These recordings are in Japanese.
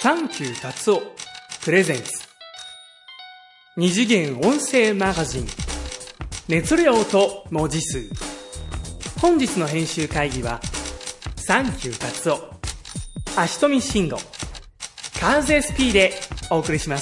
サンキュー達夫プレゼンツ二次元音声マガジン熱量と文字数。本日の編集会議はサンキュー達夫、足富慎吾、カーズ SP でお送りします。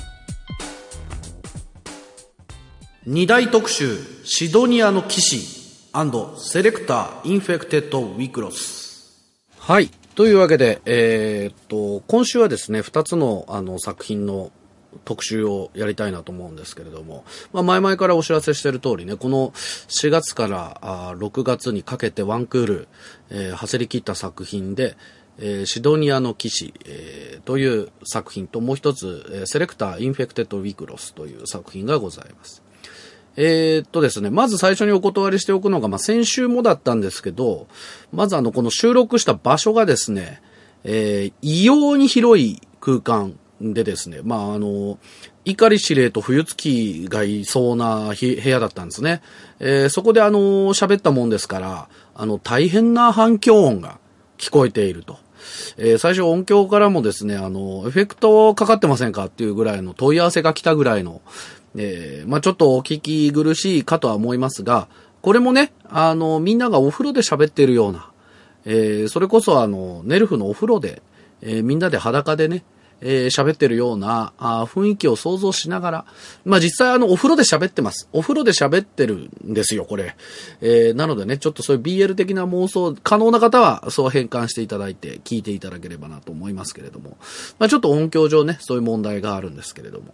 2大特集、シドニアの騎士&セレクターインフェクテッドウィクロス。はい、というわけで、今週はですね2つの作品の特集をやりたいなと思うんですけれども、前々からお知らせしている通りね、この4月から6月にかけてワンクール、走り切った作品で、シドニアの騎士、という作品と、もう一つ、セレクターインフェクテッドウィクロスという作品がございます。ですね、まず最初にお断りしておくのが、先週もだったんですけど、まずこの収録した場所がですね、異様に広い空間でですね、碇司令と冬月がいそうな部屋だったんですね。そこで喋ったもんですから、大変な反響音が聞こえていると。最初音響からもですね、エフェクトかかってませんかっていうぐらいの問い合わせが来たぐらいの、ちょっとお聞き苦しいかとは思いますが、これもね、みんながお風呂で喋っているような、それこそネルフのお風呂で、みんなで裸でね、喋ってるような雰囲気を想像しながら、実際お風呂で喋ってます。お風呂で喋ってるんですよ、これ。なのでね、ちょっとそういう BL 的な妄想可能な方はそう変換していただいて聞いていただければなと思いますけれども、ちょっと音響上ね、そういう問題があるんですけれども。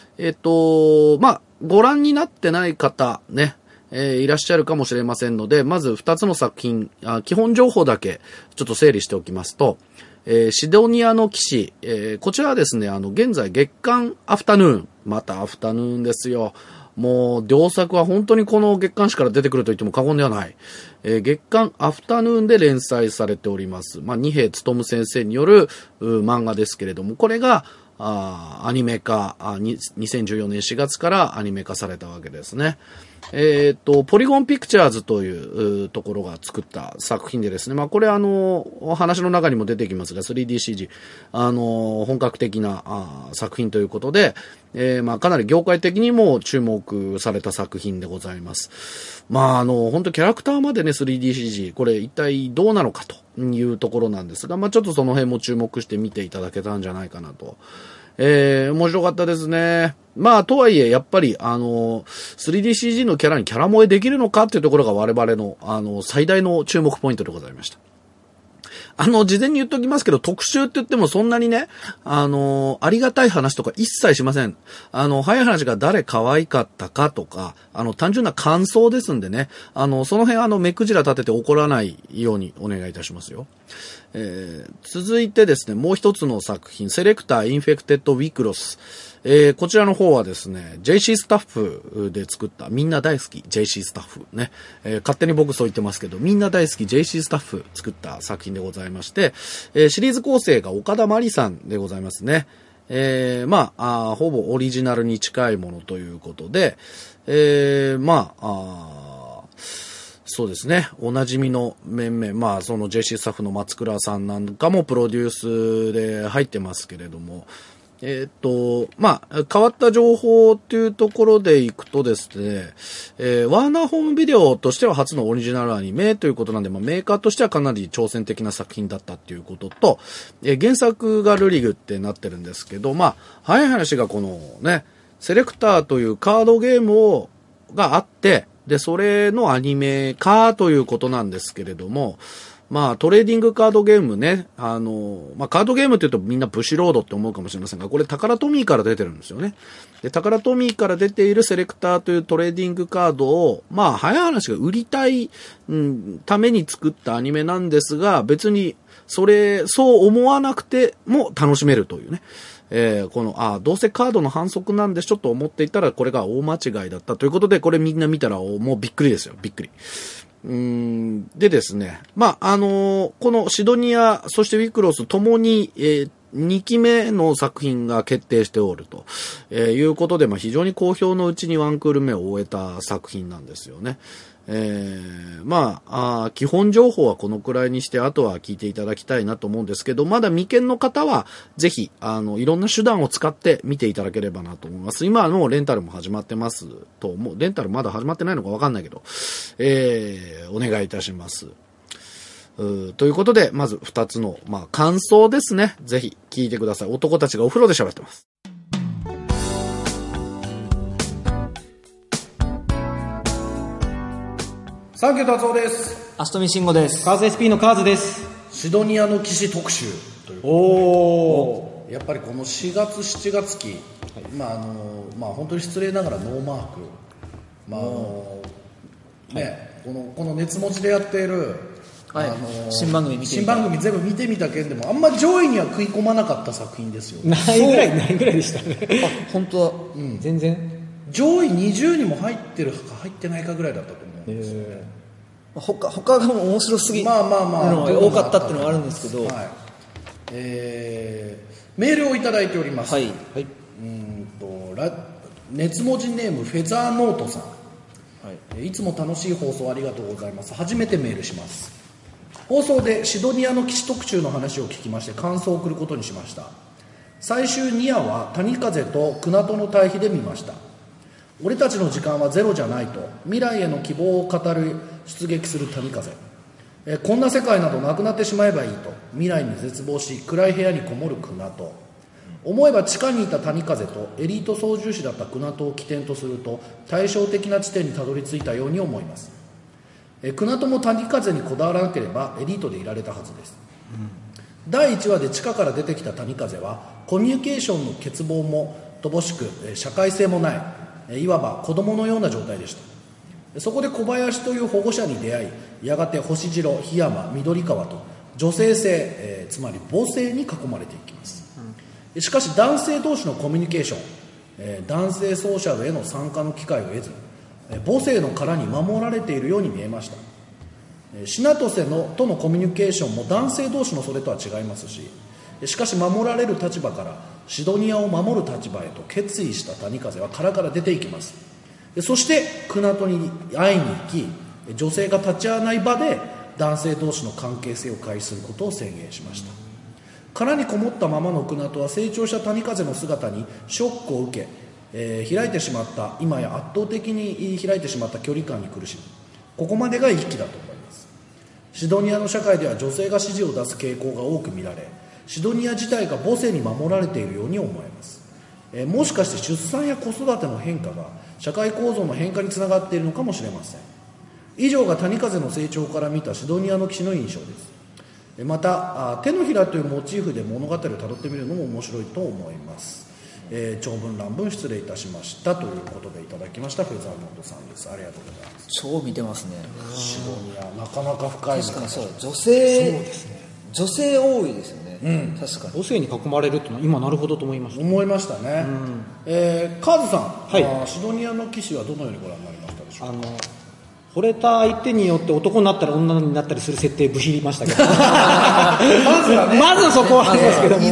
ご覧になってない方ね、いらっしゃるかもしれませんので、まず2つの作品、基本情報だけちょっと整理しておきますと、シドニアの騎士、こちらはですね、現在月刊アフタヌーン、またアフタヌーンですよ。もう、両作は本当にこの月刊誌から出てくると言っても過言ではない。月刊アフタヌーンで連載されております。二瓶勉先生による漫画ですけれども、これが、アニメ化、2014年4月からアニメ化されたわけですね。ポリゴンピクチャーズというところが作った作品でですね、これ話の中にも出てきますが 3DCG、本格的な作品ということで、かなり業界的にも注目された作品でございます。本当キャラクターまでね 3DCG、これ一体どうなのかというところなんですが、ちょっとその辺も注目して見ていただけたんじゃないかなと。面白かったですね。とはいえ、やっぱり、3DCG のキャラにキャラ萌えできるのかっていうところが我々の、最大の注目ポイントでございました。事前に言っときますけど、特集って言ってもそんなにね、ありがたい話とか一切しません。早い話が誰可愛かったかとか、単純な感想ですんでね、その辺目くじら立てて怒らないようにお願いいたしますよ。続いてですね、もう一つの作品、セレクターインフェクテッドウィクロス。こちらの方はですね、JC スタッフで作った、みんな大好き JC スタッフね、勝手に僕そう言ってますけど、みんな大好き JC スタッフ作った作品でございまして、シリーズ構成が岡田真理さんでございますね。ほぼオリジナルに近いものということで、そうですね。おなじみの面々、その JC スタッフの松倉さんなんかもプロデュースで入ってますけれども、変わった情報っていうところでいくとですね、ワーナーホームビデオとしては初のオリジナルアニメということなんで、メーカーとしてはかなり挑戦的な作品だったっていうことと、原作がルリグってなってるんですけど、早い話がこのね、セレクターというカードゲームがあって、で、それのアニメ化ということなんですけれども、トレーディングカードゲームね、カードゲームって言うとみんなブシロードって思うかもしれませんが、これタカラトミーから出てるんですよね。で、タカラトミーから出ているセレクターというトレーディングカードを、早い話が売りたい、ために作ったアニメなんですが、別に、そう思わなくても楽しめるというね。どうせカードの反則なんでしょと思っていたら、これが大間違いだったということで、これみんな見たらもうびっくりですよ、びっくり。でですね、このシドニア、そしてウィクロスともに、2期目の作品が決定しておると、いうことで、非常に好評のうちにワンクール目を終えた作品なんですよね。 基本情報はこのくらいにして、あとは聞いていただきたいなと思うんですけど、まだ未見の方は、ぜひ、いろんな手段を使って見ていただければなと思います。今はもうレンタルも始まってますと思う。レンタルまだ始まってないのかわかんないけど、お願いいたします。ということで、まず2つの、感想ですね。ぜひ聞いてください。男たちがお風呂で喋ってます。サンキュー達夫です。 アストミシンゴです。 カーズ SP のカーズです。 シドニアの騎士特集ということで、やっぱりこの4月7月期、本当に失礼ながらノーマーク、この熱持ちでやっている、 新番組全部見てみたけんでもあんま上位には食い込まなかった作品ですよ。 ないぐらいでしたね。 本当は、 全然上位20にも入ってるか入ってないかぐらいだったと思うんですよね。 他が面白すぎるのが多かったっていうのはあるんですけど、 メールをいただいております。 はい。 熱文字ネームフェザーノートさん、いつも楽しい放送ありがとうございます。初めてメールします。放送でシドニアの騎士特集の話を聞きまして感想を送ることにしました。最終2夜は谷風とクナトの対比で見ました。俺たちの時間はゼロじゃないと未来への希望を語る出撃する谷風、こんな世界などなくなってしまえばいいと未来に絶望し暗い部屋にこもるクナト、思えば地下にいた谷風とエリート操縦士だったクナトを起点とすると対照的な地点にたどり着いたように思います。クナトも谷風にこだわらなければエリートでいられたはずです。第1話で地下から出てきた谷風はコミュニケーションの欠乏も乏しく社会性もない、いわば子供のような状態でした。そこで小林という保護者に出会い、やがて星白、檜山、緑川と女性性、つまり母性に囲まれていきます。しかし男性同士のコミュニケーション、男性ソーシャルへの参加の機会を得ず、母性の殻に守られているように見えました。シナトセとのコミュニケーションも男性同士のそれとは違いますし、しかし守られる立場からシドニアを守る立場へと決意した谷風は殻から出ていきます。そしてクナトに会いに行き、女性が立ち会わない場で男性同士の関係性を開始することを宣言しました。殻にこもったままのクナトは成長した谷風の姿にショックを受け、開いてしまった今や圧倒的に開いてしまった距離感に苦しむ。ここまでが一気だと思います。シドニアの社会では女性が指示を出す傾向が多く見られ、シドニア自体が母性に守られているように思えます。もしかして出産や子育ての変化が社会構造の変化につながっているのかもしれません。以上が谷風の成長から見たシドニアの騎士の印象です。また手のひらというモチーフで物語をたどってみるのも面白いと思います。長文乱文失礼いたしましたということでいただきましたフェザーノートさんです。ありがとうございます。 超見てますね。 シドニアなかなか深い。 確かにそう、女性多いですよね。確かに母性に囲まれるっていうのは今なるほどと思いました。 思いましたね。カーズさん、シドニアの騎士はどのようにご覧になりましたでしょうか。 惚れた相手によって男になったり女になったりする設定ブヒりましたけどまずそこはありますけども、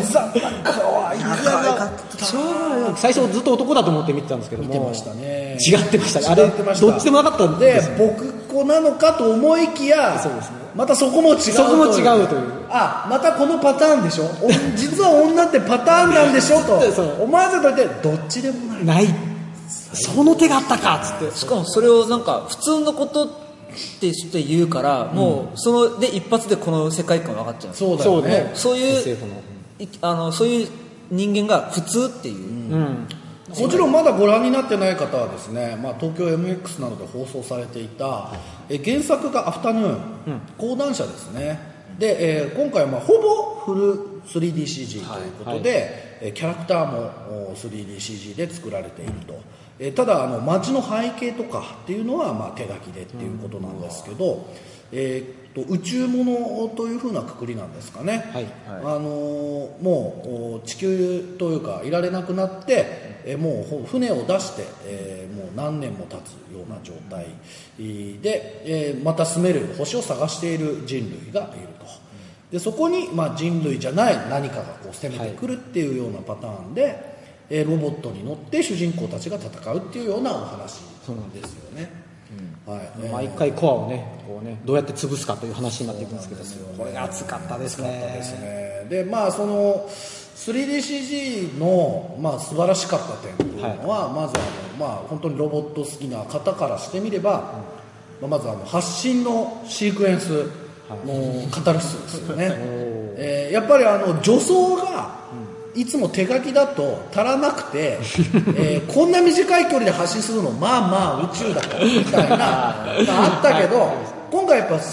最初ずっと男だと思って見てたんですけども、 見てましたね。 違ってましたね。あれどっちでもなかったんで、 僕子なのかと思いきや、 そうですね、 またそこも違うというまたこのパターンでしょ実は女ってパターンなんでしょと思わせといて、どっちでもないその手があったかっつって、 しかもそれをなんか普通のことって言うから、もうそので一発でこの世界観分かっちゃう。 そうだよね。 そういう人間が普通っていう、 もちろんまだご覧になってない方はですね、東京 MX などで放送されていた原作がアフタヌーン、講談社ですね。で、今回はほぼフル 3DCG ということで、キャラクターも 3DCG で作られていると。ただ街の背景とかっていうのは手書きでっていうことなんですけど、宇宙物というふうなくくりなんですかね。もう地球というかいられなくなって、もう船を出して、もう何年も経つような状態で、また住める星を探している人類がいると。でそこに、人類じゃない何かがこう攻めてくるっていうようなパターンで、ロボットに乗って主人公たちが戦うっていうようなお話なんですよね。 はい、毎回コアをねこうねどうやって潰すかという話になっていくんですけど、これが熱かったですね。 でまあその 3DCG の、まあ、素晴らしかった点というのは、まずまあ、本当にロボット好きな方からしてみれば、まず発信のシークエンスのカタルシスですよね。やっぱり助走がいつも手書きだと足らなくて、こんな短い距離で発信するのまあまあ宇宙だとみたいなあったけど、今回やっぱ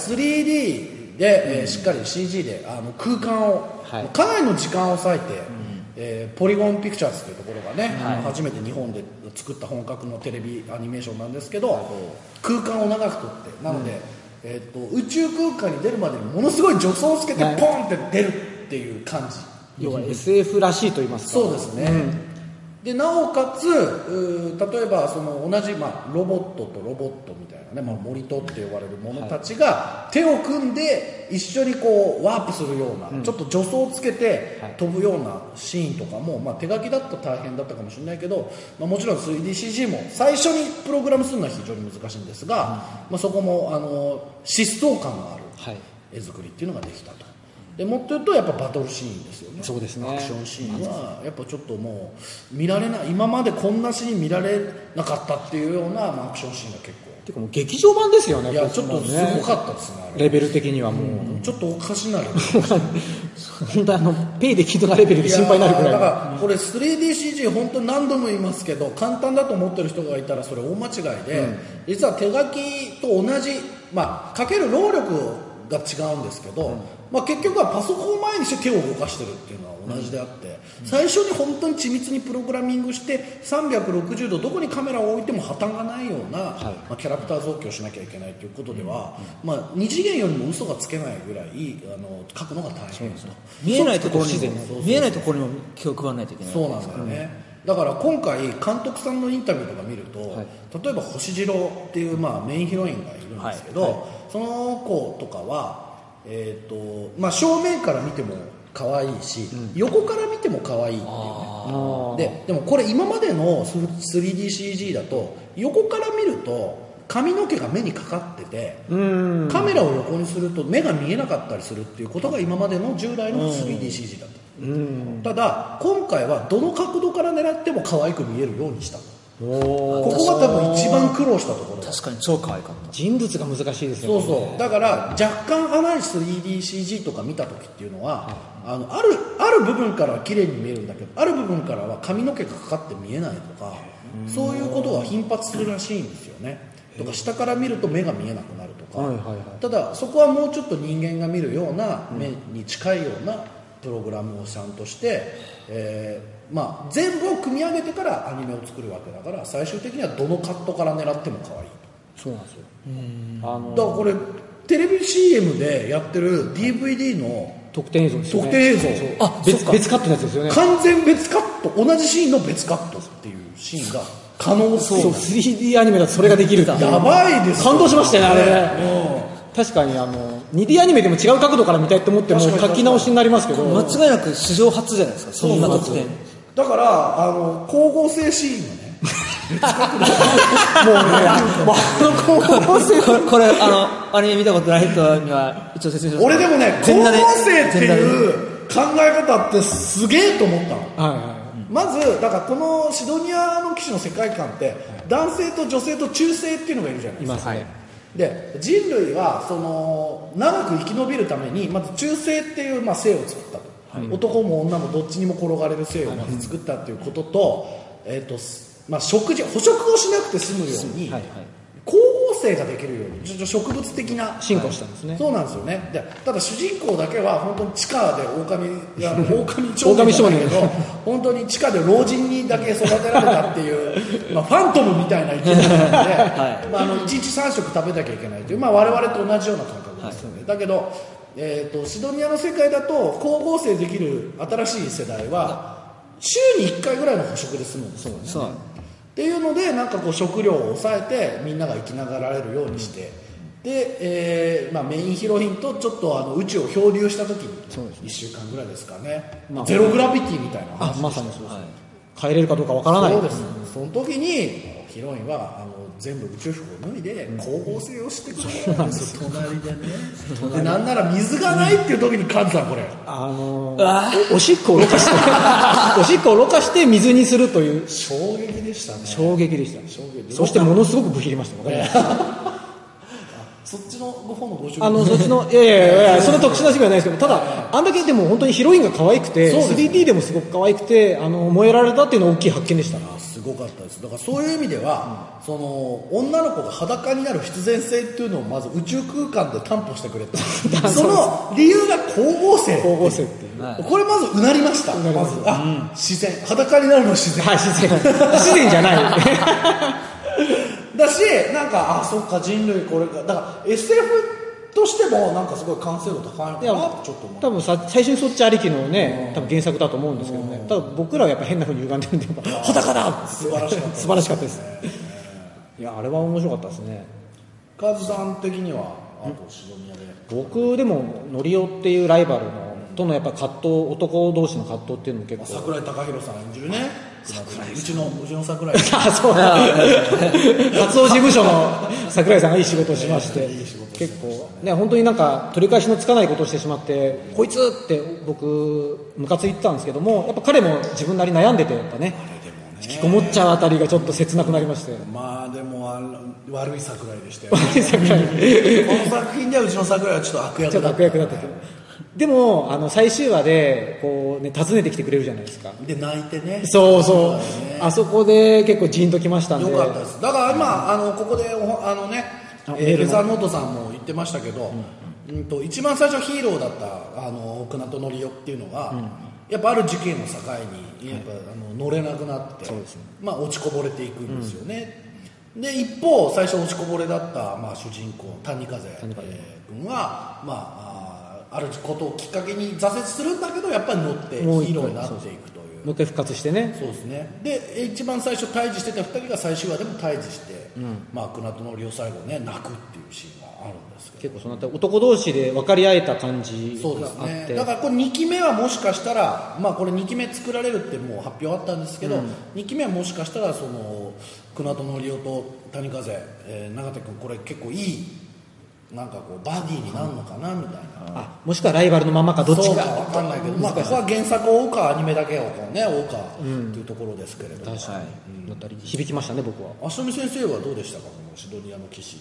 3D で、しっかり CG で空間をかなりの時間を割いて、ポリゴンピクチャーズというところがね、初めて日本で作った本格のテレビアニメーションなんですけど、空間を長くとってなので、宇宙空間に出るまでにものすごい助走をつけてポンって出るっていう感じ、 要は SF らしいと言いますか。 そうですね、でなおかつ例えばその同じ、まあ、ロボットとロボットみたいなね、まあ、モリトって呼ばれる者たちが手を組んで一緒にこうワープするような、ちょっと助走をつけて飛ぶようなシーンとかも、まあ、手書きだと大変だったかもしれないけど、まあ、もちろん 3DCG も最初にプログラムするのは非常に難しいんですが、まあ、そこも疾走感のある絵作りっていうのができたと。でもっと言うとやっぱバトルシーンですよね。 そうですね。 アクションシーンはやっぱちょっともう見られない、今までこんなシーン見られなかったっていうような、まあ、アクションシーンが結構てかもう劇場版ですよね。 いやちょっとすごかったですね、 レベル的にはもう、 ちょっとおかしなレベル本当ペイで聞いたレベルで心配になるくらい。 だからこれ 3DCG 本当に何度も言いますけど、簡単だと思ってる人がいたらそれ大間違いで、実は手書きと同じ、まあ、かける労力が違うんですけど、まあ、結局はパソコンを前にして手を動かしてるっていうのは同じであって、最初に本当に緻密にプログラミングして360度どこにカメラを置いても破綻がないような、まあ、キャラクター造形をしなきゃいけないということでは、まあ、2次元よりも嘘がつけないぐらい描くのが大変ですと。 見えないところにも気を配らないといけない。 そうなんだよね、だから今回監督さんのインタビューとか見ると、例えば星次郎っていう、まあ、メインヒロインがいるんですけど、その子とかはまあ、正面から見ても可愛いし、横から見ても可愛いっていうね。でもこれ今までの 3DCG だと横から見ると髪の毛が目にかかってて、カメラを横にすると目が見えなかったりするっていうことが今までの従来の 3DCG だった。ただ今回はどの角度から狙っても可愛く見えるようにした。ここが多分一番苦労したところ。 確かに超可愛かった。 人物が難しいですね。 そうそう。だから若干甘い 3DCG とか見た時っていうのは、ある部分からは綺麗に見えるんだけど、ある部分からは髪の毛がかかって見えないとか、そういうことが頻発するらしいんですよね。とか下から見ると目が見えなくなるとか、ただそこはもうちょっと人間が見るような目に近いようなプログラムをちゃんとして、まあ、全部を組み上げてからアニメを作るわけだから、最終的にはどのカットから狙っても可愛い。 そうなんですよ。 だからこれテレビ CM でやってる DVD の特典映像ですよね。 特典映像、 あ、別カットのやつですよね。 完全別カット、同じシーンの別カットっていうシーンが可能そう。 そう、3D アニメだとそれができる。 やばいですよ。 感動しましたよね、あれね。確かに2D アニメでも違う角度から見たいと思っても書き直しになりますけど、 間違いなく史上初じゃないですか、そんな特典。 だから光合成シーンのねもうね、光合成これアニメ見たことない人には一応説明します。 俺でもね、光合成っていう考え方ってすげえと思ったの。まずだからこのシドニアの騎士の世界観って男性と女性と中性っていうのがいるじゃないですか。いますね。で人類はその長く生き延びるためにまず中性っていう、まあ、性を作ったと。男も女もどっちにも転がれる性をまず作ったっていうことと、まあ、捕食をしなくて済むように、光合成ができるように植物的な進化したんですね。 そうなんですよね。でただ主人公だけは本当に地下で狼少年じゃないけど本当に地下で老人にだけ育てられたっていう、まあ、ファントムみたいな生き物なので、まあ、1日3食食べなきゃいけないという、まあ、我々と同じような感覚ですよね。だけどシドニアの世界だと光合成できる新しい世代は週に1回ぐらいの捕食で済むんですよね。そうっていうのでなんかこう食料を抑えてみんなが生きながられるようにして、で、まあ、メインヒロインとちょっと宇宙を漂流した時に1週間ぐらいですかね、ゼログラビティみたいな話。 まさにそうですね。帰れるかどうかわからない。 そうです。その時にヒロインは全部宇宙服を脱いで光合成をしてくれるんですよ、隣でね。でなんなら水がないっていう時にカズさんこれおしっこをろ過しておしっこをろ過して水にするという衝撃でしたね。 衝撃でした。そしてものすごくブヒりました。わかりました。 そっちのご方のご主人そっちのいやその特殊な仕事はないですけど、ただあんだけでも本当にヒロインが可愛くて、3D でもすごく可愛くて燃えられたっていうのは大きい発見でした。 すごかったです。だからそういう意味では、その女の子が裸になる必然性っていうのをまず宇宙空間で担保してくれたその理由が光合成っていう、これまずうなりました。まず自然、裸になるの自然、 自然じゃないだし、なんかそっか人類これがだから SF としてもなんかすごい完成度高いのかなってちょっと思う。 多分最初にそっちありきのね、多分原作だと思うんですけどね。ただ僕らはやっぱ変な風に歪んでるんで、裸だ素晴らしかった。 素晴らしかったです。いやあれは面白かったですね。 カズさん的にはあとシドニアで僕でもノリオっていうライバルのとのやっぱ葛藤、男同士の葛藤っていうのも結構。 桜井貴弘さん演じるね。うちの桜井そうだ活動事務所の桜井さんがいい仕事をしまして、結構ね本当になんか取り返しのつかないことをしてしまって、こいつって僕ムカついてたんですけども、やっぱ彼も自分なり悩んでて、やっぱね引きこもっちゃうあたりがちょっと切なくなりまして。 まあでも悪い桜井でしたよね。この作品ではうちの桜井はちょっと悪役だったけど、 でも最終話でこう、ね、訪ねてきてくれるじゃないですか。 で泣いてね。 そう、あそこで結構ジーンときましたんで。 よかったです。だから今ここでフェザーノートさんも言ってましたけど、一番最初ヒーローだった奥名とのりおっていうのが、やっぱある事件を境にやっぱ乗れなくなって、落ちこぼれていくんですよね。で一方最初落ちこぼれだった、主人公谷風君はあることをきっかけに挫折するんだけど、やっぱり乗ってヒーローになっていくという。 もう一回復活してね。 そうですね。で一番最初対峙してた2人が最終話でも対峙して、クナとのりお最後ね泣くっていうシーンがあるんですけど、 結構その男同士で分かり合えた感じがあって。そうですね。 だからこれ2期目はもしかしたら、これ2期目作られるってもう発表あったんですけど、2期目はもしかしたらそのクナとのりおと谷風、永手君これ結構いいなんかこうバディになるのかなみたいな、 もしくはライバルのままかどっちか分かんないけど、ここは原作を追うかアニメだけをこうね追うかっていうところですけれども、 確かに、だったり響きましたね僕は。 足富先生はどうでしたか、このシドニアの騎士。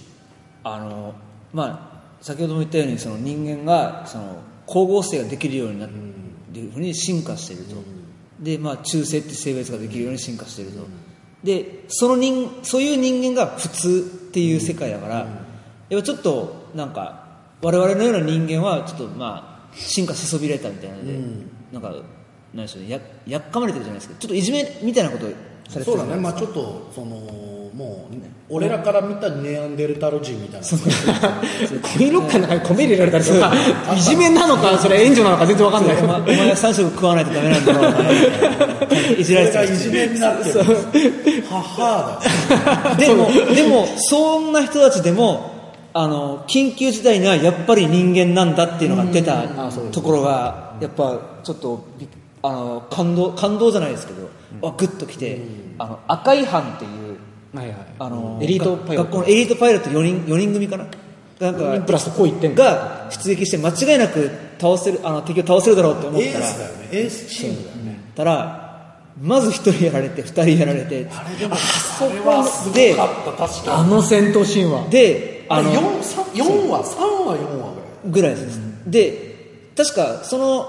先ほども言ったようにその人間がその光合成ができるようになっているふうに進化していると、で中性って性別ができるように進化していると、でそういう人間が普通っていう世界だから、やっぱちょっとなんか我々のような人間はちょっと進化しそびれたみたいなので、なんか何でしょうね、やっかまれてるじゃないですか、ちょっといじめみたいなことをされてる。 そうだね、ちょっとそのもう、俺らから見たネアンデルタル人みたいな、 コミンロッカーの中に米入れられたりとかいじめなのかそれ援助なのか全然わかんない。 お前は3食食わないとダメなんだろういじられてる。 いじめになってる。はだ。 でもそんな人たちでも緊急事態にはやっぱり人間なんだっていうのが出たところがやっぱちょっと感動じゃないですけど、グッときて、赤い班っていう、 エリートパイロット、 学校のエリートパイロット4人組かな、なんかプラスこう言ってんが出撃して間違いなく敵を倒せるだろうって思ったら、 エースだよね、エースチームだよね。 たらまず1人やられて2人やられて、 あれでもそれはすごかった。確かに戦闘シーンはで4話ぐらいです、で確かその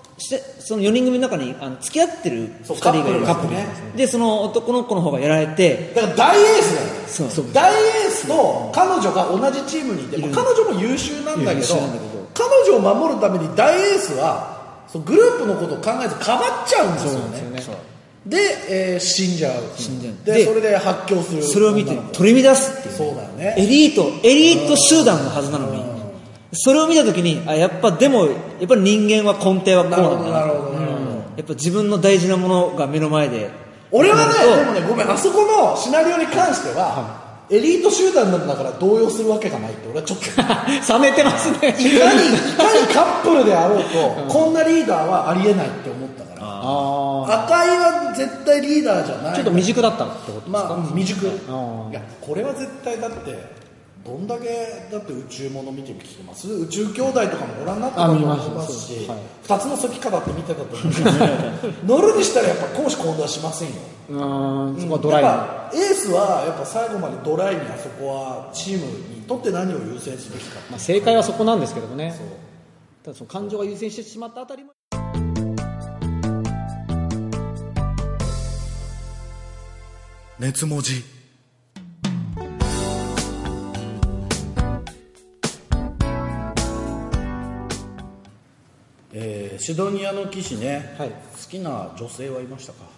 4人組の中に付き合ってる2人がいるカップルで、その男の子の方がやられて、 だから大エースだよね。そう大エースと彼女が同じチームにいて、彼女も優秀なんだけど、彼女を守るために大エースはグループのことを考えずかばっちゃうんですよね。で、死んじゃう。でそれで発狂する。 それを見て取り乱すっていう、 そうだよね、 エリート集団のはずなのに、それを見たときにやっぱり人間は根底はこうなんだな、やっぱ自分の大事なものが目の前で、 俺はね、でもね、ごめん、あそこのシナリオに関しては、エリート集団なんだから動揺するわけがないって俺はちょっと冷めてますね。 いかにカップルであろうと、こんなリーダーはありえないって思ったから、 赤井は絶対リーダーじゃない。 ちょっと未熟だったってことですか？ まあ未熟。いいやこれは絶対だってどんだけだって宇宙もの見てきてます。宇宙兄弟とかもご覧になってたと思いますし、2つの解き方って見てたと思うんですけど乗るにしたらやっぱ公私混同しませんよ。 そこはドライに。 やっぱエースはやっぱ最後までドライにあそこはチームにとって何を優先すべきか、 正解はそこなんですけどもね。ただその感情が優先してしまったあたりも。 熱文字。シドニアの騎士ね、好きな女性はいましたか？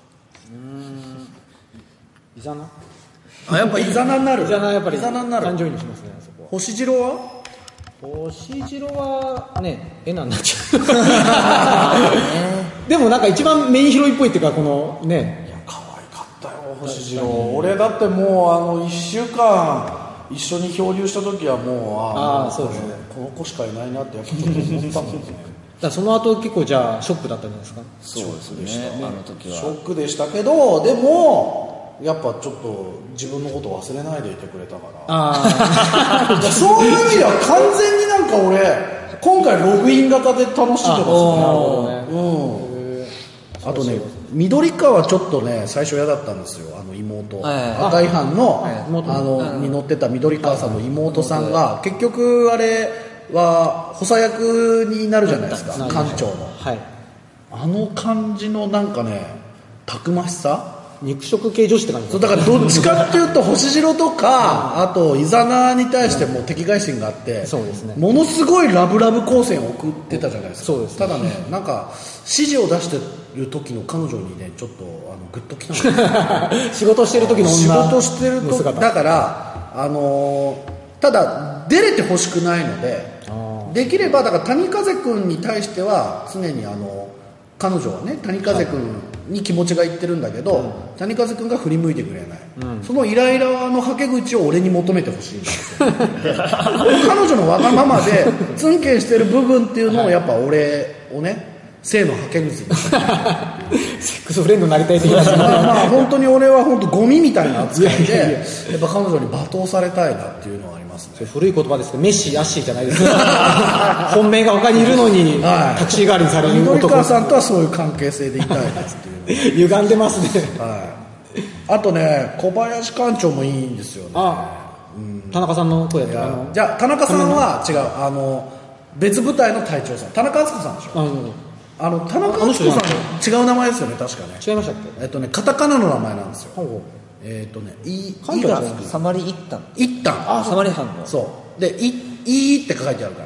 イザナ？ やっぱイザナになる。 イザナやっぱりイザナになる。 感情移入しますね、あそこは。 星白は？ 星白はね、エナになっちゃう。でもなんか一番メインヒロインっぽいっていうか、このね。 いや、可愛かったよ、星白。俺だってもう1週間一緒に漂流した時はもう、 そうですね。 この子しかいないなってやっぱちょっと思ったもんね。 だその後結構じゃあショックだったんじゃないですか？ そうですね、あの時はショックでしたけど、でもやっぱちょっと自分のことを忘れないでいてくれたからそういう意味では完全になんか俺今回ログイン型で楽しんでますね。あとね、緑川ちょっとね最初嫌だったんですよ。あの妹、赤い班の、に乗ってた緑川さんの妹さんが、結局あれは補佐役になるじゃないですか、艦長の、あの感じのなんかねたくましさ、 肉食系女子って感じ。 そうだからどっちかっていうと星白とかあとイザナに対しても敵外心があって、 そうですね、 ものすごいラブラブ光線を送ってたじゃないですか。 そうですね。 ただね、なんか指示を出してる時の彼女にねちょっとグッときたの仕事してる時の女、 仕事してる時だからただ出れてほしくないので、できればだから谷風君に対しては常に彼女はね谷風君に気持ちがいってるんだけど、谷風君が振り向いてくれない、そのイライラのはけ口を俺に求めてほしいんだ彼女のわがままでツンケンしてる部分っていうのをやっぱ俺をね性のはけ口にセックスフレンドになりたい的なまあ本当に俺は本当ゴミみたいな扱いでやっぱ彼女に罵倒されたいなっていうのはありますね。 古い言葉ですけどメッシーアッシーじゃないですか本命が他にいるのに、タクシー代わりにされる男。 緑川さんとはそういう関係性でいたいですっていう歪んでますね。 あとね小林館長もいいんですよね。 田中さんの声やったじゃあ田中さんは違う別部隊の隊長さん、田中敦子さんでしょ。田中敦子さん違う名前ですよね、確かね。 違いましたっけ？ カタカナの名前なんですよ。 関東のサマリ一旦サマリ班のそうでいって書いてあるから、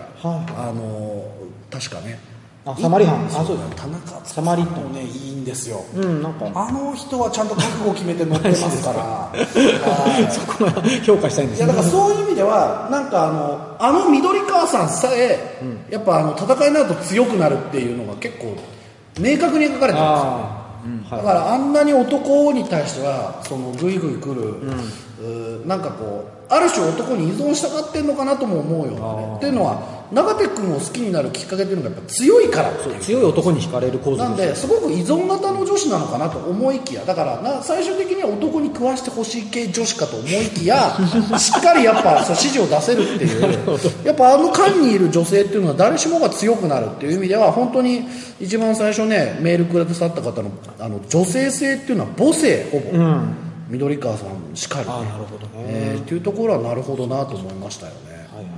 確かねサマリ班、そうです田中サマリもねいいんですよ。 なんかあの人はちゃんと覚悟を決めて乗ってますからそこは評価したいんですね。 いやだからそういう意味ではなんか緑川さんさえ、やっぱ戦いになると強くなるっていうのが結構明確に書かれてるんですよ。だからあんなに男に対してはそのグイグイ来る、なんかこうある種男に依存したがってんのかなとも思うよね。っていうのは永手君を好きになるきっかけっていうのがやっぱ強いからっていう、 強い男に惹かれる構造なんですごく依存型の女子なのかなと思いきや、だから最終的には男に食わしてほしい系女子かと思いきやしっかりやっぱ指示を出せるっていうやっぱ間にいる女性っていうのは誰しもが強くなるっていう意味では本当に一番最初ねメールくださった方の女性性っていうのは母性ほぼ、緑川さんしかり、 なるほどね、 っていうところはなるほどなと思いましたよね。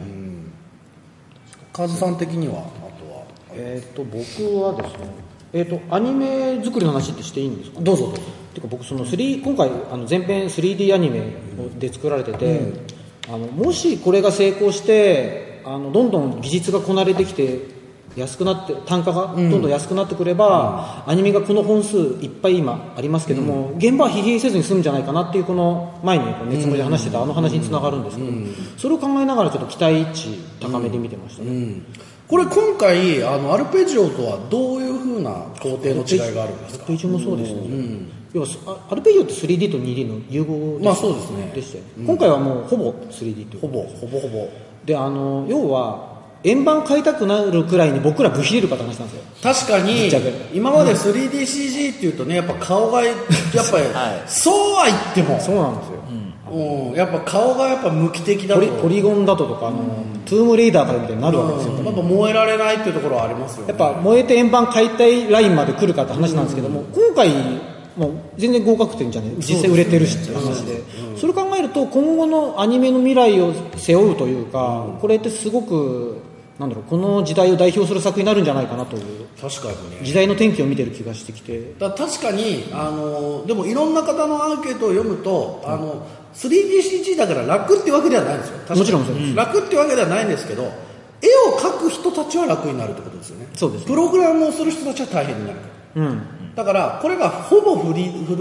カズさん的にはあとは僕はですね、アニメ作りの話ってしていいんですか？ どうぞどうぞ。 てか僕今回前編 3D アニメで作られてて、もしこれが成功してどんどん技術がこなれてきて安くなって単価がどんどん安くなってくれば、アニメがこの本数いっぱい今ありますけども、現場は疲弊せずに済むんじゃないかなっていうこの前に熱盛で話してた話につながるんですけど、それを考えながらちょっと期待値高めで見てましたね。 これ今回アルペジオとはどういうふうな工程の違いがあるんですか？ アルペジオもそうですね、要はアルペジオって 3D と 2D の融合でそうですね。 でしたよね。今回はもうほぼ 3D というほぼで要は円盤買いたくなるくらいに僕らブヒれるかって話なんですよ。 確かに今まで 3DCG っていうとね、やっぱ顔がやっぱりそうは言ってもそうなんですよ、 やっぱ顔がやっぱ無機的だとポリゴンだとかトゥームレイダーからみたいになるわけですよ、 やっぱ燃えられないっていうところはありますよね。 やっぱ燃えて円盤買いたいラインまで来るかって話なんですけども、今回もう全然合格点じゃない、実際売れてるしって話で、それ考えると今後のアニメの未来を背負うというか、これってすごくなんだろう、この時代を代表する作品になるんじゃないかなという、 確かにね、 時代の転機を見てる気がしてきて、 確かにでもいろんな方のアンケートを読むと3DCG だから楽ってわけではないんですよ。 もちろんそうです、 楽ってわけではないんですけど、絵を描く人たちは楽になるってことですよね。 そうですね、 プログラムをする人たちは大変になる、だからこれがほぼフル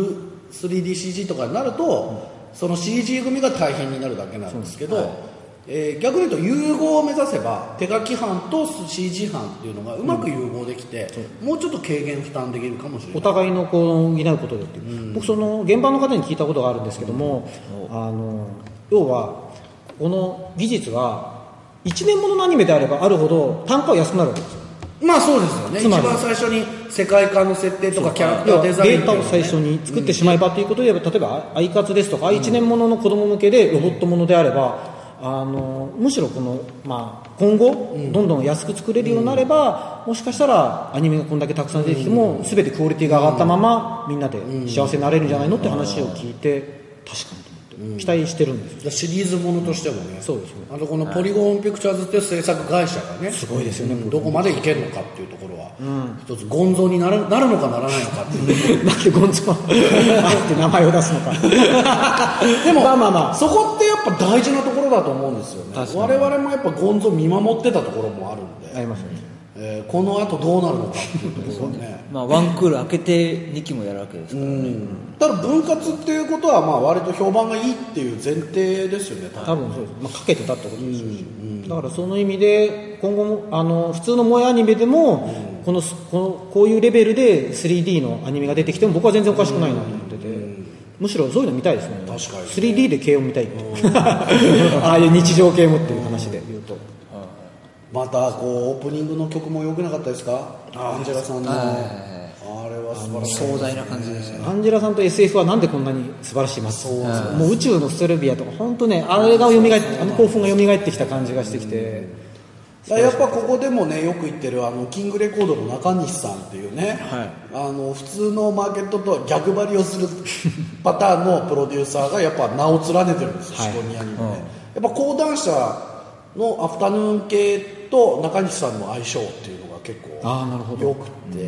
3DCG とかになると、その CG 組が大変になるだけなんですけど、逆に言うと融合を目指せば手書き班と CG 班っていうのがうまく融合できて、もうちょっと軽減負担できるかもしれない。 お互いのこう補うことでっていう、僕その現場の方に聞いたことがあるんですけども、要はこの技術は1年もののアニメであればあるほど単価は安くなるわけですよ。 まあそうですよね。一番最初に世界観の設定とかキャラクターデザイン、 データを最初に作ってしまえばということで、例えばアイカツですとか1年ものの子供向けでロボットものであれば、むしろこの、今後どんどん安く作れるようになれば、もしかしたらアニメがこんだけたくさん出てきても、全てクオリティが上がったままみんなで幸せになれるんじゃないのって話を聞いて、確かにと思って期待してるんですよ。 シリーズものとしてもね。 そうですね。 あとこのポリゴンピクチャーズっていう制作会社がね、 すごいですよね。 どこまでいけるのかっていうところは、一つゴンゾになるのかならないのかっていうなんでゴンゾあって名前を出すのかでもそこってやっぱ大事なところだと思うんですよね。我々もやっぱゴンゾ見守ってたところもあるんで、 ありますよね。 この後どうなるのかっていうところはねワンクール開けて2期もやるわけですからね。 ただ分割っていうことは割と評判がいいっていう前提ですよね。 多分そうです、かけてたってことですよし、だからその意味で今後も普通の萌えアニメでも、こういうレベルで 3D のアニメが出てきても僕は全然おかしくないなと思ってて、むしろそういうの見たいですね。 確かに 3D で系を見たいああいう日常系もっていう話で言うと、 またオープニングの曲も良くなかったですか？アンジェラさんの、あれは素晴らしい、 壮大な感じですね。 アンジェラさんと SF はなんでこんなに素晴らしいもう宇宙のストレビアとか本当ね、あれが蘇って興奮が蘇ってきた感じがしてきて、 やっぱここでもねよく言ってるキングレコードの中西さんっていうね、普通のマーケットとは逆張りをするパターンのプロデューサーがやっぱ名を連ねてるんですよ、シドニアにもね。やっぱ講談社のアフタヌーン系と中西さんの相性っていうのが結構よくって、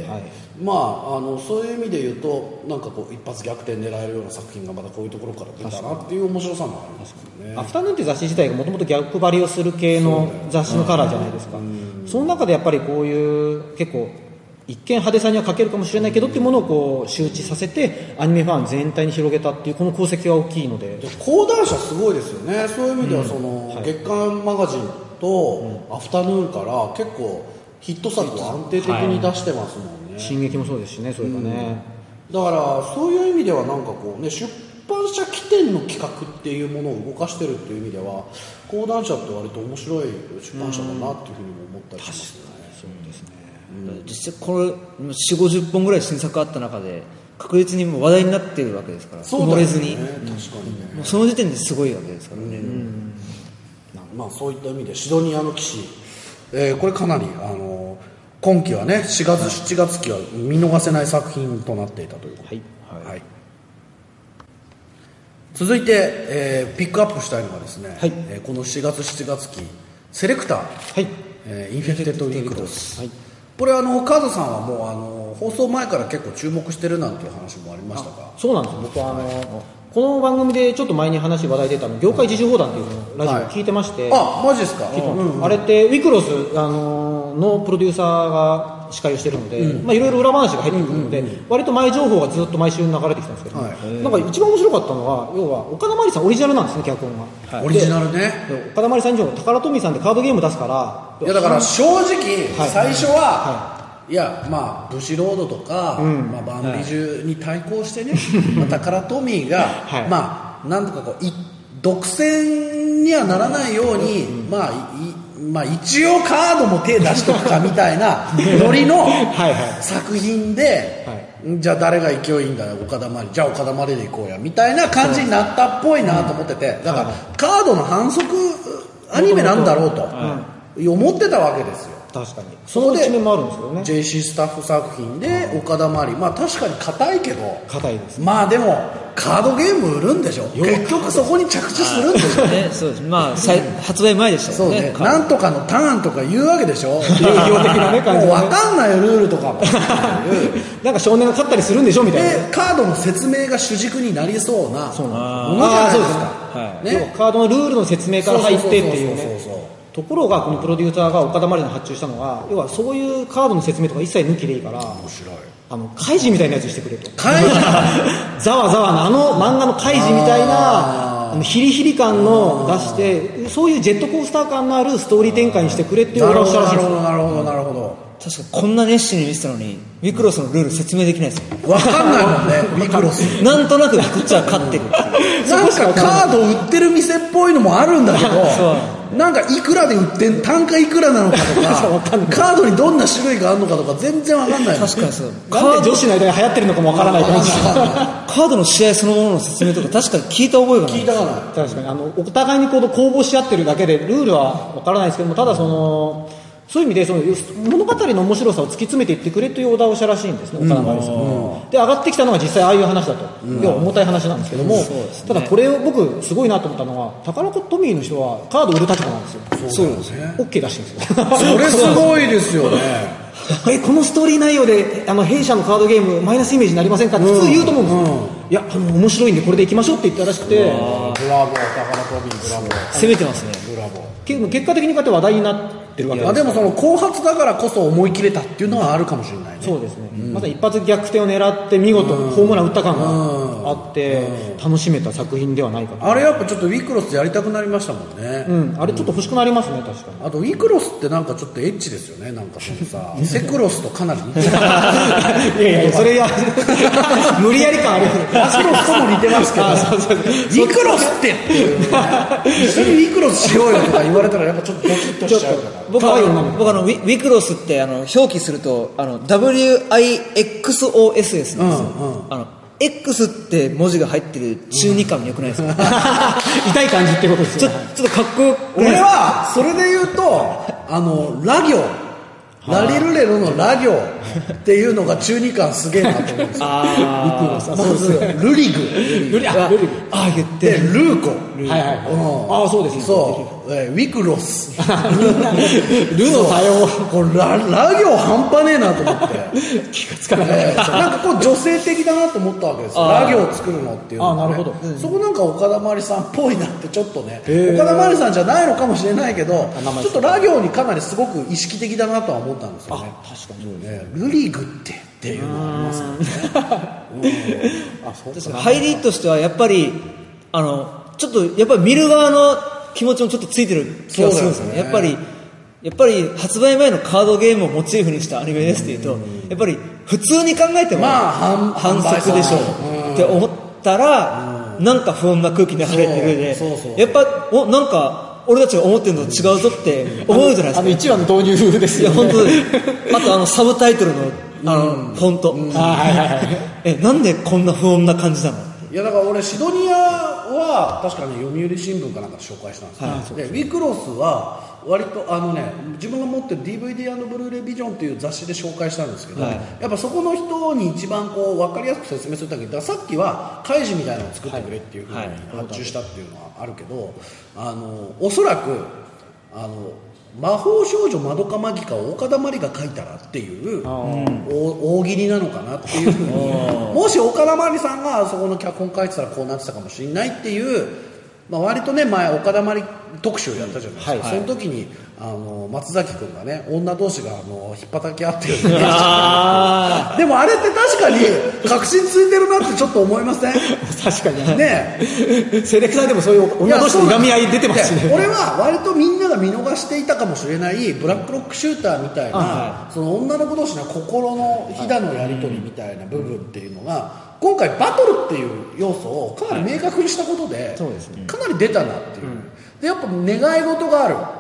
そういう意味で言うとなんか一発逆転狙えるような作品がまたこういうところから出たなっていう面白さもありますよね。 アフタヌーンって雑誌自体がもともと逆張りをする系の雑誌のカラーじゃないですか。その中でやっぱりこういう結構一見派手さには欠けるかもしれないけどっていうものを周知させてアニメファン全体に広げたっていうこの功績は大きいので、 講談社すごいですよね。そういう意味では月刊マガジンとアフタヌーンから結構ヒット作を安定的に出してますもんね。 進撃もそうですしね、それがね、 だからそういう意味ではなんか出版社起点の企画っていうものを動かしてるっていう意味では講談社って割と面白い出版社だなっていうふうにも思ったりしますよね。 そうですね。 実際これ 4,50 本ぐらい新作あった中で確実にもう話題になってるわけですから、埋もれずに、 確かにね、 もうその時点ですごいわけですからね。 そういった意味でシドニアの騎士、これかなり今期はね4月7月期は見逃せない作品となっていたということで、続いて、ピックアップしたいのがですね、この4月7月期セレクター、インフェクテッドウィークロス、これカズさんはもう放送前から結構注目してるなんていう話もありましたか？ そうなんですよ。僕はこの番組でちょっと前に話出てた業界自主砲弾っていうのをラジオを聞いてまして、 マジですか？ あれってウィクロスのプロデューサーが司会をしてるので、いろいろ裏話が入ってくるので、割と前情報がずっと毎週流れてきたんですけど、なんか一番面白かったのは要は岡田真理さんオリジナルなんですね、脚本が。 オリジナルね。 岡田真理さん以上の宝トミーさんでカードゲーム出すから、 いやだから正直最初はいやブシロードとか、バンビジュに対抗してね、宝トミーが、なんとか独占にはならないように、 まあ一応カードも手出しとくかみたいなノリのはいはい作品で、じゃあ誰が勢いいいんだよ、岡田真理、じゃあ岡田真理で行こうやみたいな感じになったっぽいなと思ってて、だからカードの反則アニメなんだろうと思ってたわけですよ。 確かにその一面もあるんですよね。 JC スタッフ作品で岡田真理、まあ確かに硬いけど、 硬いですね。 まあでもカードゲーム売るんでしょ、結局そこに着地するんでしょね、そうです。まあ発売前でしたそうよね。 ね、なんとかのターンとか言うわけでしょ、 遊戯王的なね感じもうでね分かんないよルールとかもなんか少年が勝ったりするんでしょみたいな。 でカードの説明が主軸になりそうなそうなんものじゃないですか。 はい要はカードのルールの説明から入ってっていうね。 そうそうそうそうところがこのプロデューサーが岡田真理に発注したのが、要はそういうカードの説明とか一切抜きでいいから、 面白いカイジみたいなやつにしてくれと。 カイジざわざわな漫画のカイジみたいなヒリヒリ感の出して、そういうジェットコースター感のあるストーリー展開にしてくれっていうオーダーをしたらしいんですよ。 なるほどなるほど。 確かにこんな熱心に見せたのにウィクロスのルール説明できないですよ。 分かんないもんねウィクロスなんとなくこっちは勝ってるっていうなんかカード売ってる店っぽいのもあるんだけどなんかいくらで売ってん、単価いくらなのかとかカードにどんな種類があるのかとか全然分かんない。 確かにそう。 なんで女子の間に流行ってるのかもわからない感じ。 カードの試合そのものの説明とか確かに聞いた覚えがない。 聞いたかない。 確かにお互いにこう攻防し合ってるだけでルールはわからないですけども、ただそういう意味で物語の面白さを突き詰めていってくれというオーダーをしたらしいんですね、岡田真理さん。で上がってきたのが実際ああいう話だと、要は重たい話なんですけども、ただこれを僕すごいなと思ったのは、宝子トミーの人はカード売る立場なんですよ。 そうですね。 OK 出してるんですよ。 それすごいですよね。 このストーリー内容で弊社のカードゲームマイナスイメージになりませんかって普通言うと思うんですよ。いや面白いんでこれでいきましょうって言ったらしくて、 ブラボー、宝トビーブラボー。 攻めてますね。 ブラボー。 結果的にこうやって話題になってるわけです。 でもその後発だからこそ思い切れたっていうのはあるかもしれないね。 そうですね、また一発逆転を狙って見事ホームラン打った感があって楽しめた作品ではないかと。 あれやっぱちょっとウィクロスやりたくなりましたもんね。 あれちょっと欲しくなりますね、確かに。 あとウィクロスってなんかちょっとエッチですよね。なんかそのさセクロスとかなり似てる。 いやいやそれや無理やり感ある。 ラスロスとも似てますけどウィクロスってっていうね、一緒にウィクロスしようよとか言われたらやっぱちょっとドキッとしちゃうから。 僕ウィクロスって表記するとWIXOSS なんですよ。X って文字が入ってる中二感良くないですか？ 痛い感じってことですよね。 ちょっとかっこよく。 俺はそれで言うとラ行ラリルレロのラ行っていうのが中二感すげえなと思うんですよ。まずルリグルリグ言ってルーコそうですね。 そうウィクロスルの多様これラ行半端ねえなと思って気がつかなかった。 なんかこう女性的だなと思ったわけですよ。ラ行を作るのっていうのが、ね、 なるほど、 そこなんか岡田真理さんっぽいなってちょっとね、岡田真理さんじゃないのかもしれないけどちょっとラ行にかなりすごく意識的だなとは思ったんですよね。 確かにルリグっていうのがありますよね。 入りとしてはやっぱりちょっとやっぱり見る側の気持ちもちょっとついてる気がするんですよね。やっぱり発売前のカードゲームをモチーフにしたアニメですっていうと、やっぱり普通に考えても反則でしょうって思ったら、なんか不穏な空気流れてるで、やっぱなんか俺たちが思ってるのと違うぞって思うじゃないですか。 1話の導入ですよ、ね。 いや本当です。あとサブタイトルのフォント。なんでこんな不穏な感じなの？ いやだから俺シドニアは確かに読売新聞かなんかで紹介したんですよ、でウィクロスは割と自分が持ってる DVD& ブルーレイビジョンっていう雑誌で紹介したんですけど、やっぱそこの人に一番こう分かりやすく説明するだけで、さっきはカイジみたいなのを作ってくれっていうふうに発注したっていうのはあるけど、おそらく魔法少女まどかマギカを岡田真理が書いたらっていう大喜利なのかなっていうふうにもし岡田真理さんがそこの脚本書いてたらこうなってたかもしれないっていう、割とね前岡田真理特集をやったじゃないですか、その時に松崎君がね女同士がひっぱたき合ってるでもあれって確かに確信ついてるなってちょっと思いません？ 確かにねセレクターでもそういう女同士のいがみ合い出てますしね。 俺は割とみんなが見逃していたかもしれないブラックロックシューターみたいな、その女の子同士の心のひだのやり取りみたいな部分っていうのが今回バトルっていう要素をかなり明確にしたことで、かなり出たなっていう、でやっぱ願い事がある、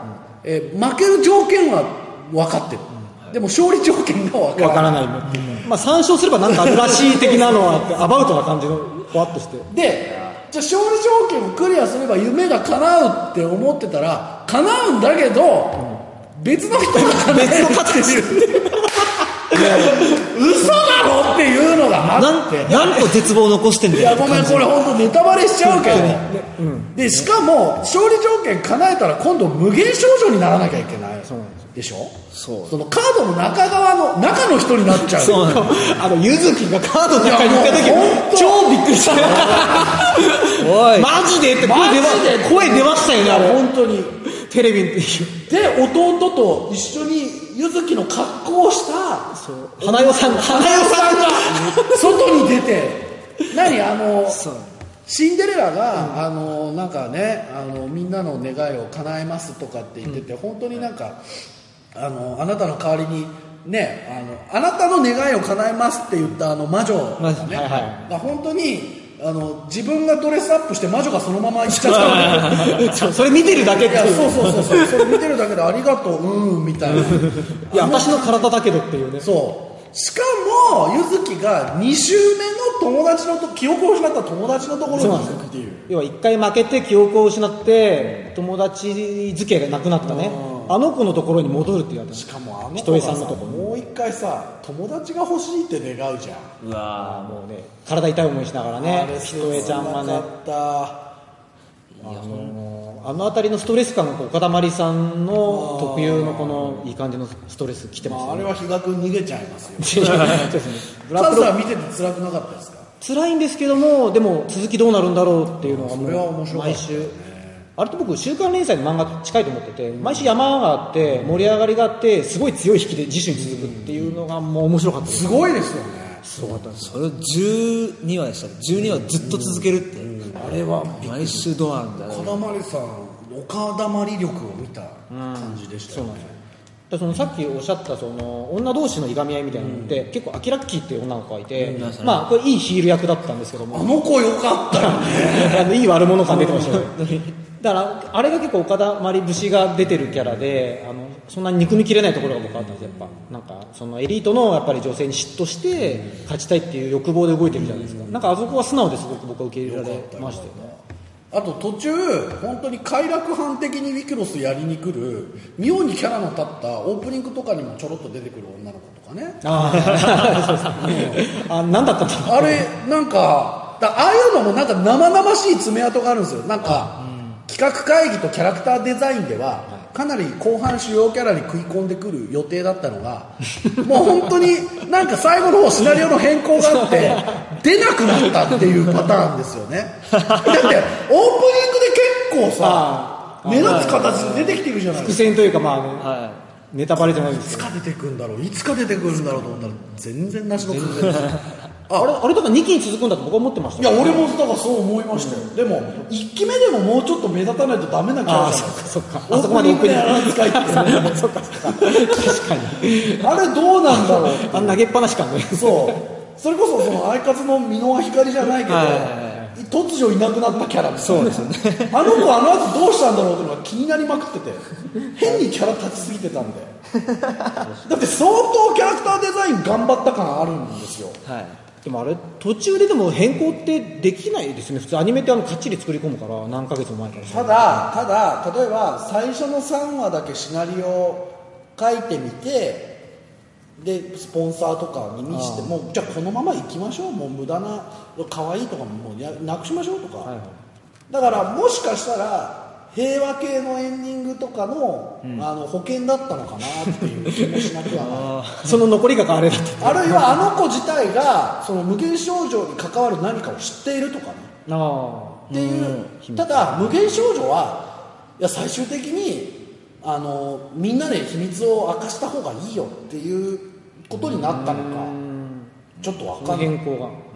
負ける条件は分かってる、でも勝利条件が分からないまあ3勝すればなんかあるらしい的なのはあってアバウトな感じのふわっとして、 でじゃあ勝利条件をクリアすれば夢が叶うって思ってたら叶うんだけど、別の人が叶えるっていう嘘だろっていうのがあって、 なんと絶望を残してんだよ。 いやごめん、これ本当ネタバレしちゃうけど、でしかも勝利条件叶えたら今度無限少女にならなきゃいけないでしょ。そのカードの中側の中の人になっちゃう。 そうゆずきがカードの中に行った時超びっくりしたおいマジでって声出ましたよね、あれ本当にテレビで弟と一緒にゆずきの格好をした花代さんが外に出てシンデレラが、なんかねみんなの願いを叶えますとかって言ってて、本当になんかあなたの代わりにねあなたの願いを叶えますって言った魔女がね、が本当に自分がドレスアップして魔女がそのまま行っちゃったそれ見てるだけってそうそれ見てるだけでありがとうみたいな、いや私の体だけどっていうね。 そうしかもゆずきが2週目の友達の記憶を失った友達のところに行くっていう、 要は1回負けて記憶を失って友達付き合いがなくなったね、あの子のところに戻るって言われた。 しかもひとえさんのところもう一回さ友達が欲しいって願うじゃん。 うわもうね体痛い思いしながらね、ひとえちゃんがねあの辺りのストレス感が岡田まりさんの特有のこのいい感じのストレスきてますよね。 あれは比嘉君逃げちゃいますよ。 カズは見てて辛くなかったですか？ 辛いんですけども、でも続きどうなるんだろうっていうのがもう毎週、あれって僕週刊連載の漫画と近いと思ってて、毎週山があって盛り上がりがあってすごい強い引きで次週に続くっていうのがもう面白かったです。 すごいですよね。 すごかったです。 それを12話でしたっけ、12話ずっと続けるって、 あれは毎週どうなんだろう。 岡田まりさん岡田まり力を見た感じでしたよね。 そのさっきおっしゃったその女同士のいがみ合いみたいなのって、結構アキラッキーっていう女の子がいて、まあこれいいヒール役だったんですけども、 あの子よかったよねいい悪者感出てましたよだからあれが結構岡田まり節が出てるキャラで、そんなに憎みきれないところが僕あったんです。やっぱなんかそのエリートのやっぱり女性に嫉妬して勝ちたいっていう欲望で動いてるじゃないですか。なんかあそこは素直ですごく僕は受け入れられましたよね。 あと途中本当に快楽犯的にウィクロスやりに来る妙にキャラの立ったオープニングとかにもちょろっと出てくる女の子とかね、 何だったんだろう。 あれなんかああいうのもなんか生々しい爪痕があるんですよ。なんか企画会議とキャラクターデザインではかなり後半主要キャラに食い込んでくる予定だったのがもう本当になんか最後の方シナリオの変更があって出なくなったっていうパターンですよね。だってオープニングで結構さ目立つ形で出てきてるじゃないですか。 伏線というかまあね、ネタバレじゃないですいつか出てくるんだろういつか出てくるんだろうと思ったら全然なしの空前ですあれだから2期に続くんだと僕は思ってました。 いや俺もだからそう思いましたよ、でも1期目でももうちょっと目立たないとダメなキャラじゃないですか。 あそこまでオープニングであら使いってそっか確かにあれどうなんだろう投げっぱなし感ね。 そうそれこそそのアイカツの箕輪光じゃないけど、突如いなくなったキャラみたいな。 そうですよねあの子あの後どうしたんだろうっていうのが気になりまくってて変にキャラ立ちすぎてたんでだって相当キャラクターデザイン頑張った感あるんですよ。 でもあれ途中ででも変更ってできないですね。普通アニメってかっちり作り込むから何ヶ月も前から。 ただ例えば最初の3話だけシナリオを書いてみてでスポンサーとかに見せてもじゃあこのまま行きましょうもう無駄な可愛いとかももうなくしましょうとか、だからもしかしたら平和系のエンディングとかの、保険だったのかなっていう気もしなくはないその残りがあれだったあるいはあの子自体がその無限少女に関わる何かを知っているとかねっていう。ただ無限少女はいや最終的にみんなで秘密を明かした方がいいよっていうことになったのかちょっと分かんない。 変更がなるほど。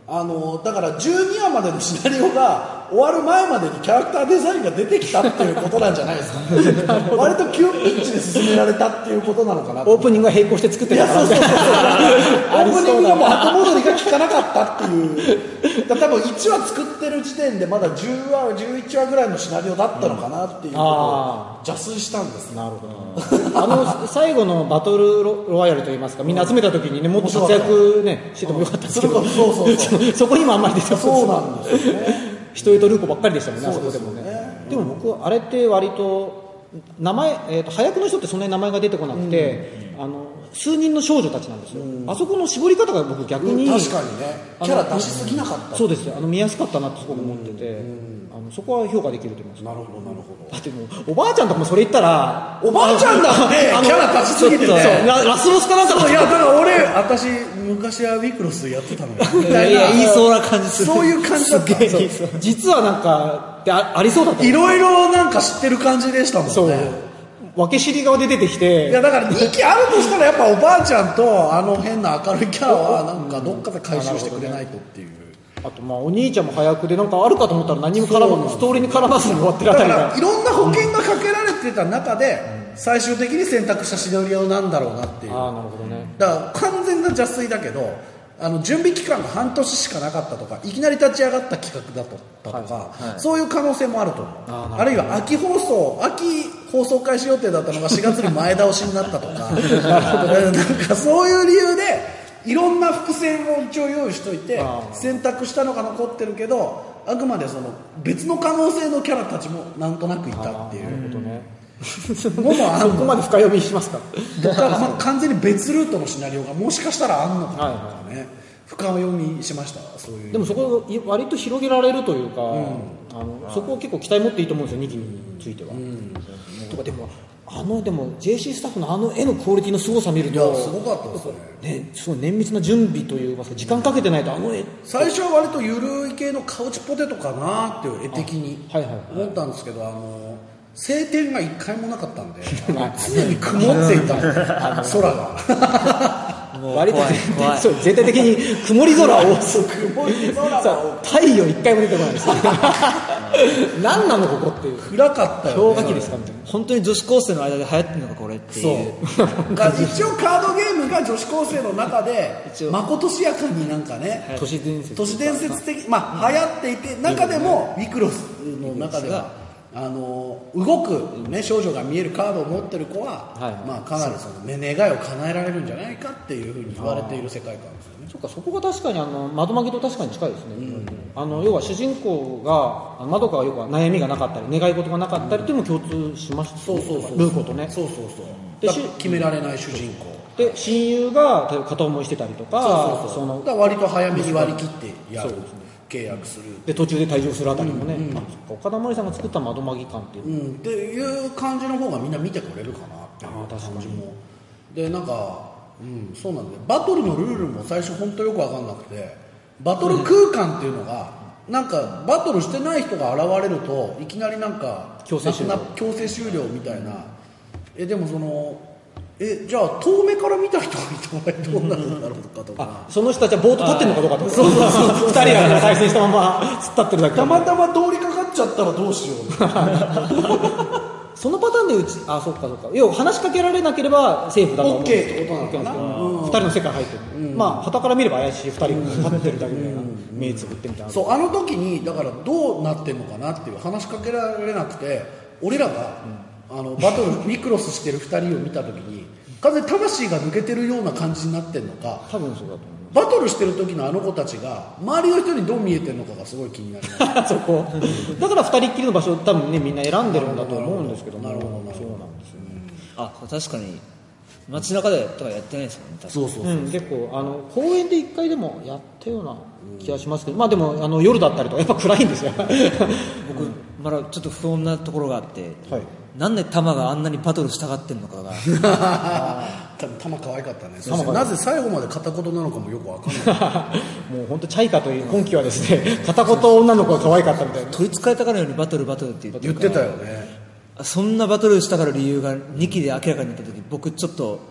だから12話までのシナリオが終わる前までにキャラクターデザインが出てきたっていうことなんじゃないですか割と急ピッチで進められたっていうことなのかな。 オープニングは並行して作ってたから、 そうオープニングがもう後戻りが効かなかったっていう多分1話作ってる時点でまだ10話11話ぐらいのシナリオだったのかなっていうことを邪推したんです。 なるほど最後のバトルロワイヤルといいますか、みんな集めた時にね、もっと活躍ねしててもよかったですけど、そこにもあんまり出てこない。 そうなんですよね人とルーコばっかりでしたもんね、あそこでもね。でも僕あれって割と名前、早くの人ってそんなに名前が出てこなくて、数人の少女たちなんですよ、あそこの絞り方が僕逆に、 確かにねキャラ出しすぎなかった。 そうですよ、見やすかったなってすごく思ってて、そこは評価できると思います。 なるほどなるほど。 だってもうおばあちゃんとかもそれ言ったら、 おばあちゃんだってキャラ出しすぎてね、 ラスボスかなんかいやだから私昔はウィクロスやってたのよいや言いそうな感じする。 そういう感じだった実はなんかありそうだった。 いろいろなんか知ってる感じでしたもんね。 そう分け知り顔で出てきて、 いやだから人気あるとしたらやっぱおばあちゃんとあの変な明るいキャラはなんかどっかで回収してくれないとっていう。 あとお兄ちゃんも早くでなんかあるかと思ったら何も絡まずストーリーに絡まずに終わってるあたりが、 だからいろんな保険がかけられてた中で最終的に選択したシナリオなんだろうなっていう。 なるほどね。 だから完全な邪推だけど準備期間が半年しかなかったとかいきなり立ち上がった企画だったとか、そういう可能性もあると思う。あるいは秋放送開始予定だったのが4月に前倒しになったとかなんかそういう理由でいろんな伏線を一応用意しといて選択したのが残ってるけど、あくまでその別の可能性のキャラたちもなんとなくいたっていう。 そこまで深読みしますか。 僕は完全に別ルートのシナリオがもしかしたらあんのかなとかね、深読みしました。そういうでもそこを割と広げられるというか、そこを結構期待持っていいと思うんですよ、2期については。とかでもJC スタッフの絵のクオリティの凄さ見るとすごかったですね。 すごい綿密な準備というか時間かけてないと絵最初は割とゆるい系のカウチポテトかなっていう絵的に思ったんですけど、晴天が一回もなかったんで常に曇っていたの空が割とそう全体的に曇り空を太陽一回も出てこないです何なのここっていう暗かったよ、ね、 氷河期ですかみたいな。 本当に女子高生の間で流行ってるのかこれっていう。 そう一応カードゲームが女子高生の中でまことしやかになんかね都市伝説的流行っていて、中でもウィクロスの中では動く、ね、少女が見えるカードを持ってる子は、かなりその、願いを叶えられるんじゃないかっていうふうに言われている世界観ですよね。 そこが確かに窓マギと確かに近いですね、要は主人公が窓かがよく悩みがなかったり願い事がなかったりというのも共通しました、ルーコとね。 で決められない主人公で親友が片思いしてたりとか、 だから割と早めに割り切ってやる、契約するで途中で退場するあたりもね、岡田真理さんが作った窓マギ感っていう、 っていう感じの方がみんな見てくれるかなっていう感じもで、なんか、そうなんだよ。バトルのルールも最初本当よく分かんなくて、バトル空間っていうのが、なんかバトルしてない人が現れるといきなりなんか強制終了みたいな。でもそのじゃあ遠目から見た人がいた場合どうなるんだろうかとか、 その人たちはボート立ってるのかどうかとか、2人が対戦したまま突っ立ってるだけ、 たまたま通りかかっちゃったらどうしようみたいなそのパターンでそっか要は話しかけられなければセーフだと思うんです OK ってことなのかな、 2人の世界入ってる、旗から見れば怪しい2人が立ってるだけみたいな、目つぶってみたいな。 そう、あの時にだからどうなってんのかなっていう、話しかけられなくて、俺らが、バトルミクロスしてる2人を見た時に完全に魂が抜けてるような感じになってんのか、 多分そうだと思う。 バトルしてる時のあの子たちが周りの人にどう見えてるのかがすごい気になりますそこだから2人っきりの場所を多分ねみんな選んでるんだと思うんですけども。 なるほどそうなんですよね。 確かに街中でとかやってないですもんね。 そう結構公園で1回でもやったような気がしますけど、でも夜だったりとかやっぱ暗いんですよ僕まだちょっと不穏なところがあって、なんでタマがあんなにバトルしたがってんのかがタマ可愛かったね。そしてなぜ最後まで片言なのかもよく分かんないもう本当チャイカという本気はですね片言女の子が可愛かったみたいな、 取りつかれたかのようにバトルって言ってたよね。 そんなバトルしたから理由が2期で明らかになった時、僕ちょっと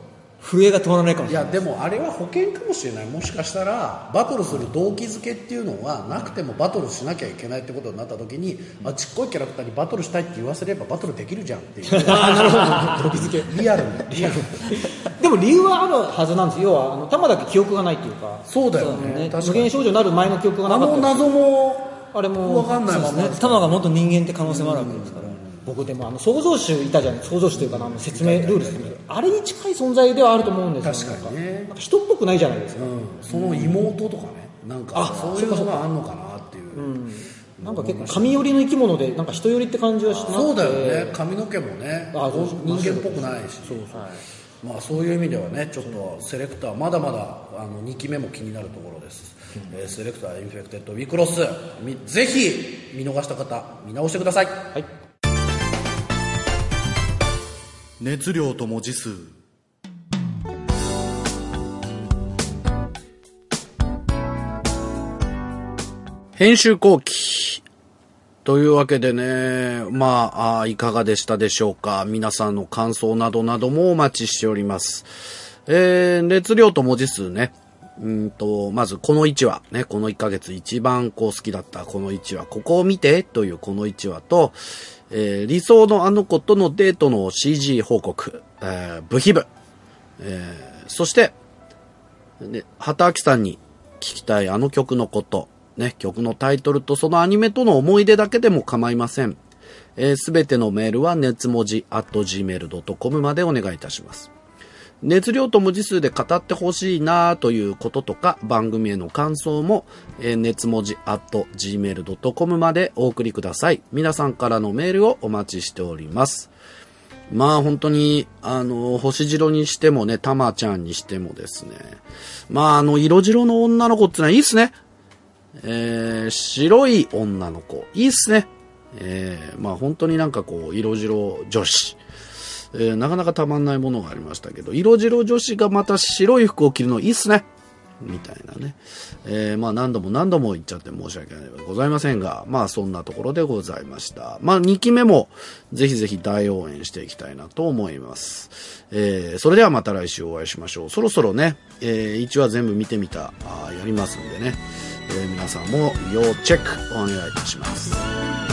震えが止まらないかもしいれない。 やでもあれは保険かもしれない。もしかしたらバトルする動機づけっていうのがなくてもバトルしなきゃいけないってことになった時に、ちっこいキャラクターにバトルしたいって言わせればバトルできるじゃんっていうなるほど、動機づけ。 リアルにでも理由はあるはずなんですよ。要は玉だけ記憶がないっていうか。 そうだよね。確かに無限少女になる前の記憶がなかったり。 謎もあれも分かんないままね、玉が元人間って可能性もあるわけですから。 僕でも創造主いたじゃない、創造主というか説明ルールですけど、あれに近い存在ではあると思うんですよ。 確かにね。 なんか人っぽくないじゃないですか。 その妹とかね、なんかそういうのがあんのかなっていう。 なんか結構神寄りの生き物でなんか人寄りって感じはしてなくて。 そうだよね。髪の毛もね、人間っぽくないし。まあそういう意味ではね、ちょっとセレクターまだまだ2期目も気になるところです。セレクターインフェクテッドウィクロス、ぜひ見逃した方見直してください。 はい。 熱量と文字数。 編集後期というわけでね、まあ、いかがでしたでしょうか。皆さんの感想などなどもお待ちしております。熱量と文字数ね。まずこの1話ね、この1ヶ月一番好きだったこの1話、ここを見てというこの1話と、理想のあの子とのデートの CG 報告、部秘部、そして、ね、畑明さんに聞きたいあの曲のこと、ね、曲のタイトルとそのアニメとの思い出だけでも構いません。すべてのメールは熱文字@gmail.com までお願いいたします。熱量と文字数で語ってほしいなということとか、番組への感想も、熱文字@gmail.com までお送りください。皆さんからのメールをお待ちしております。まあ本当に、星白にしてもね、たまちゃんにしてもですね。まあ色白の女の子ってのはいいっすね。白い女の子、いいっすね。まあ本当になんかこう、色白女子。なかなかたまんないものがありましたけど、色白女子がまた白い服を着るのいいっすね。みたいなね。まあ何度も言っちゃって申し訳ないでございませんが、まあそんなところでございました。まあ2期目もぜひぜひ大応援していきたいなと思います。それではまた来週お会いしましょう。そろそろね、1話全部見てみた、やりますんでね。皆さんも要チェックお願いいたします。